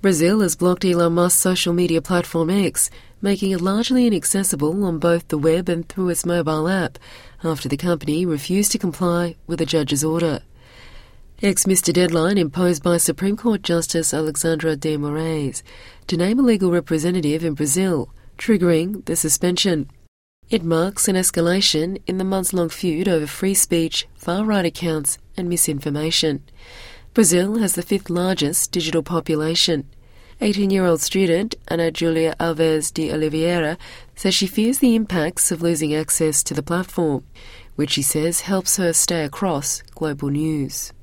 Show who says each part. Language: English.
Speaker 1: Brazil has blocked Elon Musk's social media platform X, making it largely inaccessible on both the web and through its mobile app, after the company refused to comply with a judge's order. X missed a deadline imposed by Supreme Court Justice Alexandre de Moraes to name a legal representative in Brazil, triggering the suspension. It marks an escalation in the months-long feud over free speech, far-right accounts and misinformation. Brazil has the fifth largest digital population. 18-year-old student Ana Julia Alves de Oliveira says she fears the impacts of losing access to the platform, which she says helps her stay across global news.